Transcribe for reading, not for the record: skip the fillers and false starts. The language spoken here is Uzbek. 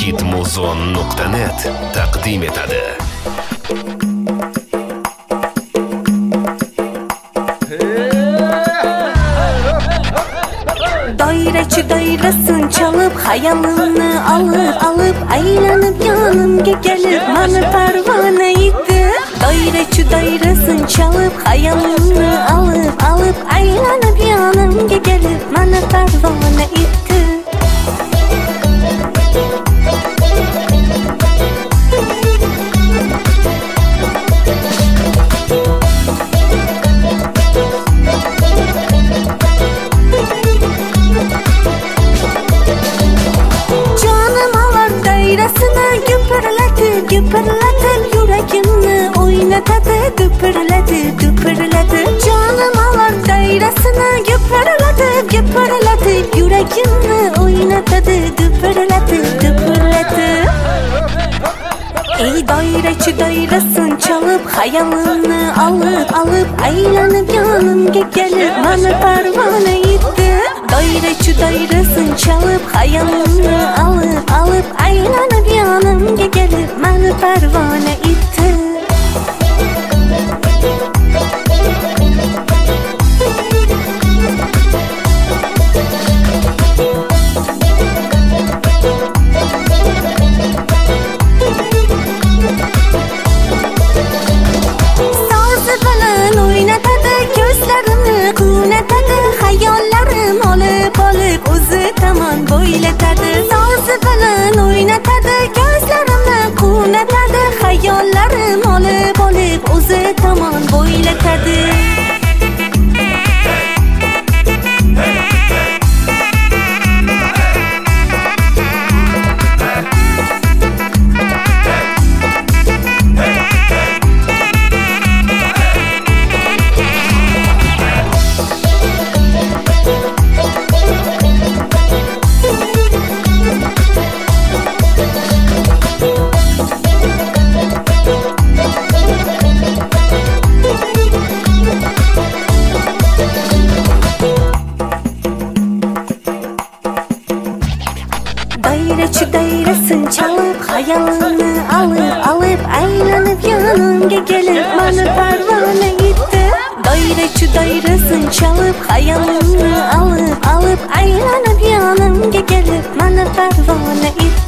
Hitmuzon.net taqdim etadi. Doirachi doirasin chalib, xayolimni alıp aylanib yonimga kelib, mani parvona etdi. Doirachi doirasin chalib, xayolimni alıp aylanib yonimga kelib, mani parvona etdi. Güpürletib yüreğimni oynatadi, güpürletib canım alar dairasini güpürletib yüreğimni oynatadi, güpürletib Ey doirachi doirasin chalib, xayolimni alıp aylanib yonimga kelib, mani parvona etdi. Doirachi doirasin chalib, xayolimni alıp aylanib yonimga kelib, mani parvona etdi. So'zi bilan o'ynatadi, ko'zlarimni quvnatadi, xayollarim olib o'zi tomon bo'ylatadi. So'zi bilan o'ynatadi, ko'zlarimni quvnatadi, xayollarim olib o'zi tomon bo'ylatadi. Doirachi doirasin chalib, xayolimni alıp aylanib yonimga kelib, mani parvona etdi. Doirachi doirasin chalib, xayolimni alıp aylanib yonimga kelib, mani parvona etdi.